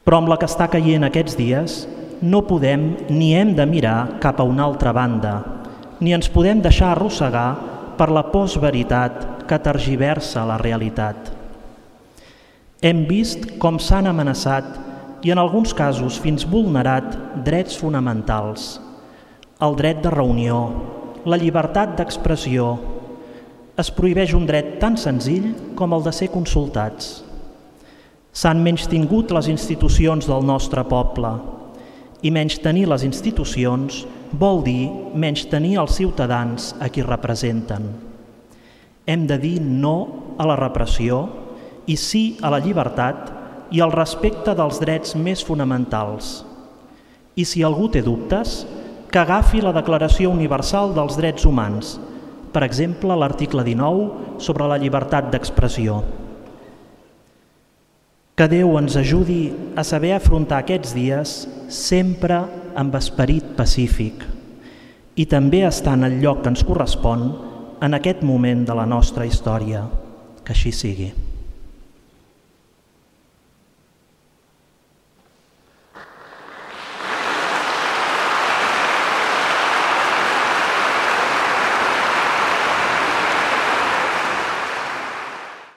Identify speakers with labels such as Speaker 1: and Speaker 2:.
Speaker 1: Però amb la que està caient aquests dies no podem ni hem de mirar cap a una altra banda, ni ens podem deixar arrossegar per la postveritat que tergiversa la realitat. Hem vist com s'han amenaçat i en alguns casos fins vulnerat drets fonamentals, el dret de reunió, la llibertat d'expressió. Es prohibeix un dret tan senzill com el de ser consultats. S'han menystingut les institucions del nostre poble i menystenir les institucions vol dir menystenir els ciutadans a qui representen. Hem de dir no a la repressió i sí a la llibertat i al respecte dels drets més fonamentals. I si algú té dubtes, que agafi la Declaració Universal dels Drets Humans, per exemple, l'article 19 sobre la llibertat d'expressió. Que Déu ens ajudi a saber afrontar aquests dies sempre amb esperit pacífic i també estar en el lloc que ens correspon en aquest moment de la nostra història. Que així sigui.